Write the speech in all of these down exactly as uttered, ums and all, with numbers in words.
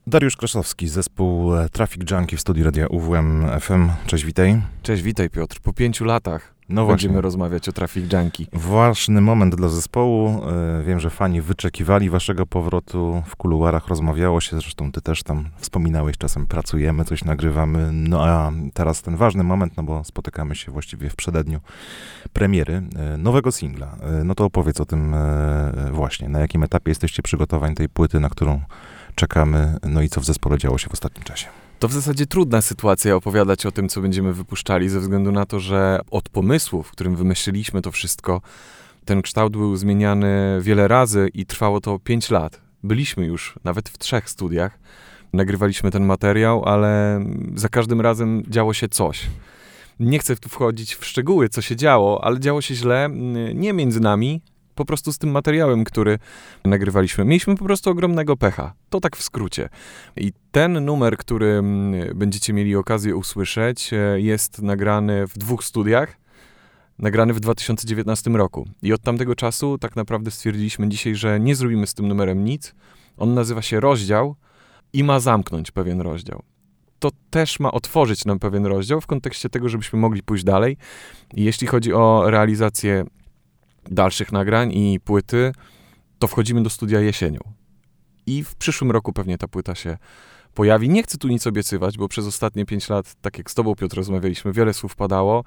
Dariusz Kraszowski, zespół Traffic Junkie w studiu Radia U W M F M. Cześć, witaj. Cześć, witaj Piotr. Po pięciu latach no będziemy właśnie. rozmawiać o Traffic Junkie. Ważny moment dla zespołu. Wiem, że fani wyczekiwali waszego powrotu. W kuluarach rozmawiało się, zresztą ty też tam wspominałeś, czasem pracujemy, coś nagrywamy. No a teraz ten ważny moment, no bo spotykamy się właściwie w przededniu premiery nowego singla. No to opowiedz o tym właśnie. Na jakim etapie jesteście przygotowań tej płyty, na którą czekamy, no i co w zespole działo się w ostatnim czasie? To w zasadzie trudna sytuacja opowiadać o tym, co będziemy wypuszczali, ze względu na to, że od pomysłu, w którym wymyśliliśmy to wszystko, ten kształt był zmieniany wiele razy i trwało to pięć lat. Byliśmy już nawet w trzech studiach, nagrywaliśmy ten materiał, ale za każdym razem działo się coś. Nie chcę tu wchodzić w szczegóły, co się działo, ale działo się źle nie między nami, po prostu z tym materiałem, który nagrywaliśmy. Mieliśmy po prostu ogromnego pecha. To tak w skrócie. I ten numer, który będziecie mieli okazję usłyszeć, jest nagrany w dwóch studiach, nagrany w dwa tysiące dziewiętnastym roku. I od tamtego czasu tak naprawdę stwierdziliśmy dzisiaj, że nie zrobimy z tym numerem nic. On nazywa się Rozdział i ma zamknąć pewien rozdział. To też ma otworzyć nam pewien rozdział w kontekście tego, żebyśmy mogli pójść dalej. I jeśli chodzi o realizację dalszych nagrań i płyty, to wchodzimy do studia jesienią. I w przyszłym roku pewnie ta płyta się pojawi. Nie chcę tu nic obiecywać, bo przez ostatnie pięć lat, tak jak z tobą, Piotr, rozmawialiśmy, wiele słów padało,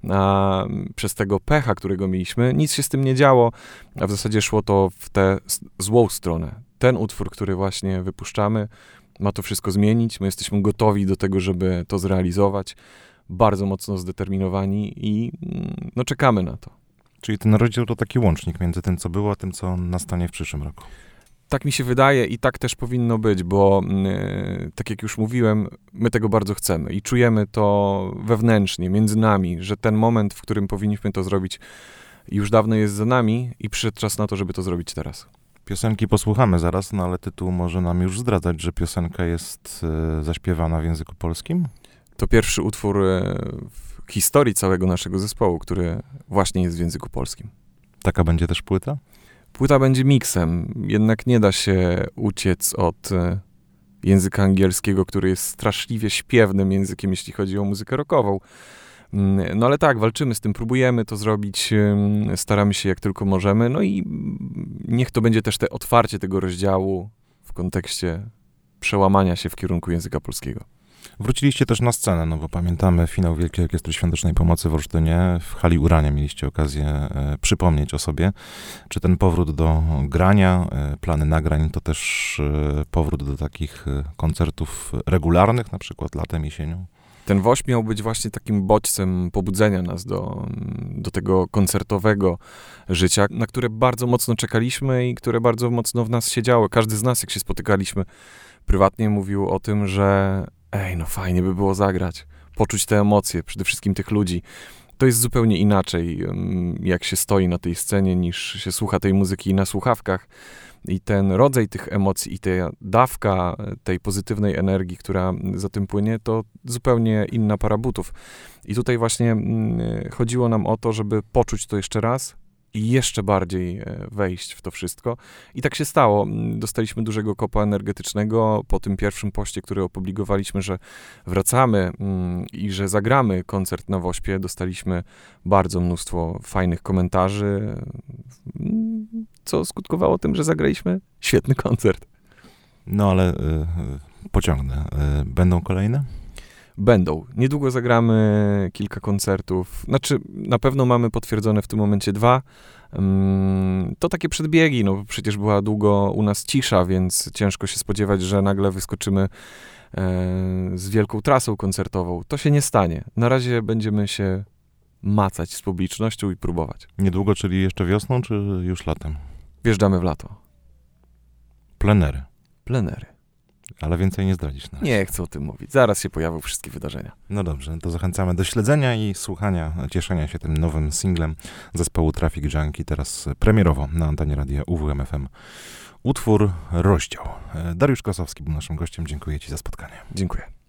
a przez tego pecha, którego mieliśmy, nic się z tym nie działo, a w zasadzie szło to w tę złą stronę. Ten utwór, który właśnie wypuszczamy, ma to wszystko zmienić. My jesteśmy gotowi do tego, żeby to zrealizować. Bardzo mocno zdeterminowani i no, czekamy na to. Czyli ten rozdział to taki łącznik między tym, co było, a tym, co nastanie w przyszłym roku. Tak mi się wydaje i tak też powinno być, bo yy, tak jak już mówiłem, my tego bardzo chcemy i czujemy to wewnętrznie, między nami, że ten moment, w którym powinniśmy to zrobić, już dawno jest za nami i przyszedł czas na to, żeby to zrobić teraz. Piosenki posłuchamy zaraz, no ale tytuł może nam już zdradzać, że piosenka jest y, zaśpiewana w języku polskim? To pierwszy utwór y, w historii całego naszego zespołu, który właśnie jest w języku polskim. Taka będzie też płyta? Płyta będzie miksem, jednak nie da się uciec od y, języka angielskiego, który jest straszliwie śpiewnym językiem, jeśli chodzi o muzykę rockową. No ale tak, walczymy z tym, próbujemy to zrobić, staramy się jak tylko możemy, no i niech to będzie też te otwarcie tego rozdziału w kontekście przełamania się w kierunku języka polskiego. Wróciliście też na scenę, no bo pamiętamy finał Wielkiej Orkiestry Świątecznej Pomocy w Olsztynie. W hali Urania mieliście okazję e, przypomnieć o sobie. Czy ten powrót do grania, e, plany nagrań, to też e, powrót do takich e, koncertów regularnych, na przykład latem, jesienią? Ten wośp miał być właśnie takim bodźcem pobudzenia nas do, do tego koncertowego życia, na które bardzo mocno czekaliśmy i które bardzo mocno w nas siedziało. Każdy z nas, jak się spotykaliśmy prywatnie, mówił o tym, że ej, no fajnie by było zagrać, poczuć te emocje, przede wszystkim tych ludzi. To jest zupełnie inaczej, jak się stoi na tej scenie, niż się słucha tej muzyki na słuchawkach. I ten rodzaj tych emocji i ta dawka tej pozytywnej energii, która za tym płynie, to zupełnie inna para butów. I tutaj właśnie chodziło nam o to, żeby poczuć to jeszcze raz i jeszcze bardziej wejść w to wszystko. I tak się stało. Dostaliśmy dużego kopa energetycznego po tym pierwszym poście, który opublikowaliśmy, że wracamy i że zagramy koncert na Wośpie. Dostaliśmy bardzo mnóstwo fajnych komentarzy, co skutkowało tym, że zagraliśmy świetny koncert. No ale y, pociągnę. Y, będą kolejne? Będą. Niedługo zagramy kilka koncertów. Znaczy, na pewno mamy potwierdzone w tym momencie dwa. Um, to takie przedbiegi, no bo przecież była długo u nas cisza, więc ciężko się spodziewać, że nagle wyskoczymy e, z wielką trasą koncertową. To się nie stanie. Na razie będziemy się macać z publicznością i próbować. Niedługo, czyli jeszcze wiosną, czy już latem? Wjeżdżamy w lato. Plenery. Plenery. Ale więcej nie zdradzisz na razie. Nie chcę o tym mówić. Zaraz się pojawią wszystkie wydarzenia. No dobrze, to zachęcamy do śledzenia i słuchania, cieszenia się tym nowym singlem zespołu Traffic Junkie, teraz premierowo na antenie radia U W M F M. Utwór Rozdział. Dariusz Kraszowski był naszym gościem. Dziękuję ci za spotkanie. Dziękuję.